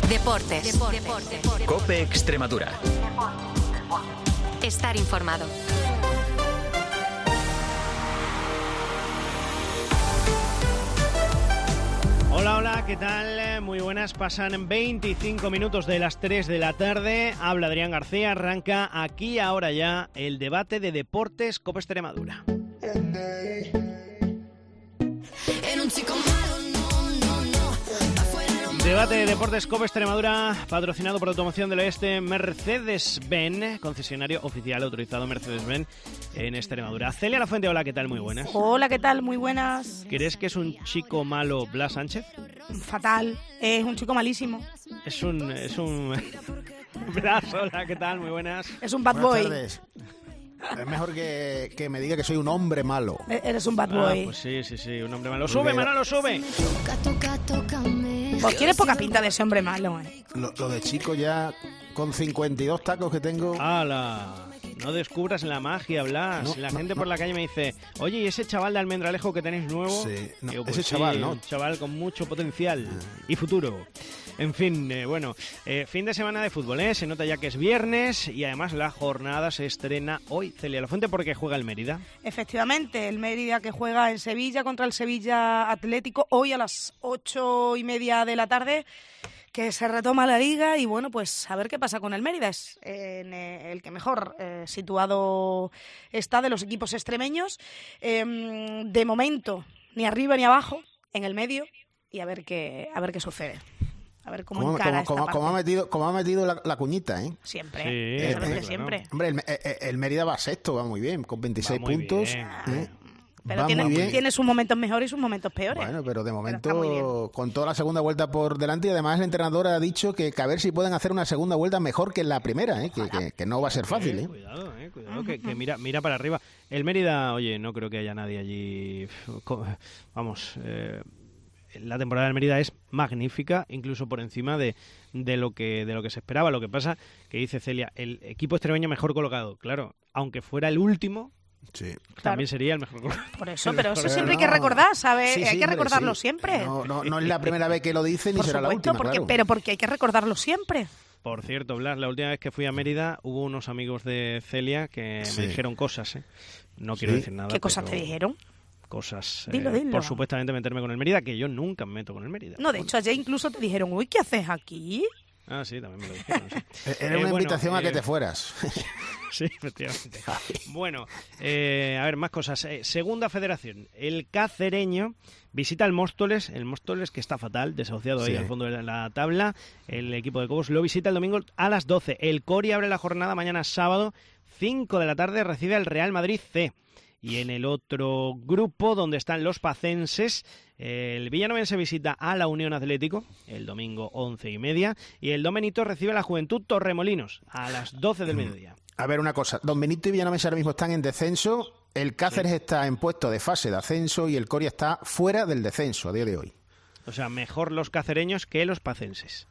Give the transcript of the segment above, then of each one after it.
Deportes. COPE Extremadura. Estar informado. Hola, ¿qué tal? Muy buenas, pasan 25 minutos de las 3 de la tarde. Habla Adrián García, arranca aquí ahora ya el debate de Deportes COPE Extremadura. Debate de Deportes COPE Extremadura, patrocinado por Automoción del Oeste, Mercedes-Benz, concesionario oficial autorizado Mercedes-Benz en Extremadura. Celia Lafuente, hola, ¿qué tal? Muy buenas. Hola, ¿qué tal? Muy buenas. ¿Crees que es un chico malo Blas Sánchez? Fatal, es un chico malísimo. Es un... Blas, hola, ¿qué tal? Muy buenas. Es un bad Buenas boy. tardes. Es mejor que me diga que soy un hombre malo. Eres un bad boy. Pues sí, un hombre malo. ¡Sube, Manolo, sube! Vos tienes poca pinta de ese hombre malo, Lo de chico ya, con 52 tacos que tengo... ¡Hala! No descubras la magia, Blas. La gente por la calle me dice, oye, ¿y ese chaval de Almendralejo que tenéis nuevo? Sí, no, Digo, ese chaval, ¿no? Un chaval con mucho potencial y futuro. En fin, fin de semana de fútbol, ¿eh? Se nota ya que es viernes y además la jornada se estrena hoy. Celia Lafuente, porque juega el Mérida. Efectivamente, el Mérida que juega en Sevilla contra el Sevilla Atlético hoy a las 8:30 de la tarde, que se retoma la liga y bueno, pues a ver qué pasa con el Mérida. Es el que mejor situado está de los equipos extremeños. De momento, ni arriba ni abajo, en el medio, y a ver qué sucede. A ver cómo encara esta parte. Como ha metido la cuñita, ¿eh? Siempre, Sí, claro. siempre. Hombre, el Mérida va sexto, va muy bien, con 26 puntos. Bien. Pero Va muy bien. tiene sus momentos mejores y sus momentos peores. Bueno, pero de está muy bien. momento, con toda la segunda vuelta por delante, y además el entrenador ha dicho que a ver si pueden hacer una segunda vuelta mejor que la primera, ¿eh? Que no va a ser fácil, ¿eh? Cuidado, que mira para arriba. El Mérida, oye, no creo que haya nadie allí. Vamos, la temporada del Mérida es magnífica, incluso por encima de lo que se esperaba. Lo que pasa, que dice Celia, el equipo extremeño mejor colocado. Claro, aunque fuera el último, Sí. también sería el mejor colocado. Por eso, pero eso siempre hay que recordar, ¿sabes? Sí, hay que hombre, recordarlo sí. siempre. No es la primera vez que lo dice ni Por será supuesto, la última, claro. porque hay que recordarlo siempre. Por cierto, Blas, la última vez que fui a Mérida hubo unos amigos de Celia que Sí. me dijeron cosas, ¿eh? No quiero decir nada. ¿Qué cosas pero te dijeron? Cosas Dilo. por supuestamente meterme con el Mérida, que yo nunca me meto con el Mérida. No, de hecho, ayer incluso te dijeron, uy, ¿qué haces aquí? Ah, sí, también me lo dijeron. Sí. Era una invitación a que te fueras. Sí, efectivamente. Bueno, a ver, más cosas. Segunda federación. El Cacereño visita el Móstoles que está fatal, desahuciado ahí Sí. al fondo de la tabla. El equipo de Cobos lo visita el domingo a las 12. El Cori abre la jornada mañana sábado, 5 de la tarde, recibe al Real Madrid C. Y en el otro grupo, donde están los pacenses, el Villanovense visita a la Unión Atlético el domingo 11:30 y el Don Benito recibe a la Juventud Torremolinos a las 12 del mediodía. A ver, una cosa. Don Benito y Villanovense ahora mismo están en descenso. El Cáceres está en puesto de fase de ascenso y el Coria está fuera del descenso a día de hoy. O sea, mejor los cacereños que los pacenses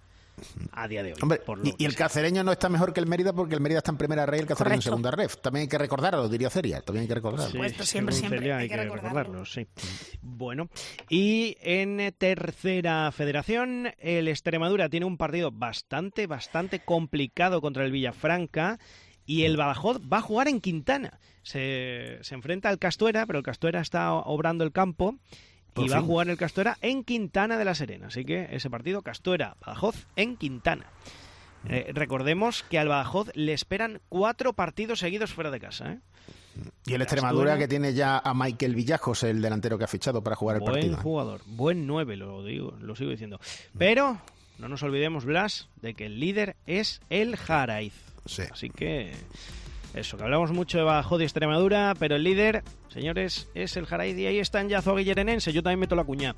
a día de hoy. Hombre, por lo y que el sea. Cacereño no está mejor que el Mérida porque el Mérida está en primera red y el Cacereño en Correcto. segunda red. También hay que recordarlo, diría Celia. También hay que recordarlo. Sí, supuesto, siempre, según siempre Celia, hay hay que que recordarlo. recordarlo, sí. Bueno, y en tercera federación, el Extremadura tiene un partido bastante complicado contra el Villafranca y el Badajoz va a jugar en Quintana. Se enfrenta al Castuera, pero el Castuera está obrando el campo y Por va a fin. jugar el Castuera en Quintana de la Serena. Así que ese partido, Castuera-Badajoz en Quintana. Recordemos que al Badajoz le esperan 4 partidos seguidos fuera de casa, ¿eh? Y el Extremadura Castuera. que tiene ya a Michael Villajos, el delantero que ha fichado para jugar el Buen partido. jugador, buen 9, lo sigo diciendo. Pero no nos olvidemos, Blas, de que el líder es el Jaraiz. Sí. Así que eso, que hablamos mucho de Badajoz y Extremadura, pero el líder, señores, es el Jaraiz y ahí está en Yazo Guillerenense. Yo también meto la cuña.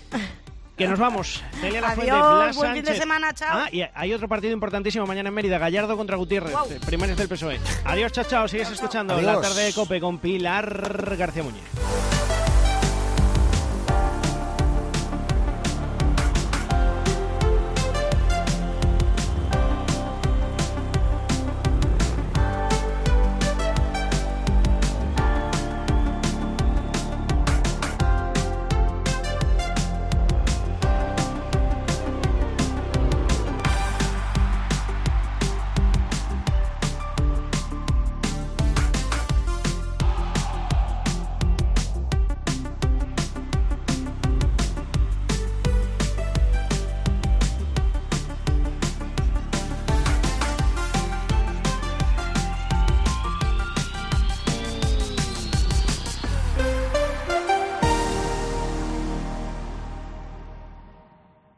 Que nos vamos. Celia Lafuente, Adiós, Blas buen fin de Sánchez. semana, chao. Ah, y hay otro partido importantísimo mañana en Mérida, Gallardo contra Gutiérrez, Guau. primarios del PSOE. Adiós, chao, sigues escuchando Adiós. La Tarde de COPE con Pilar García Muñiz.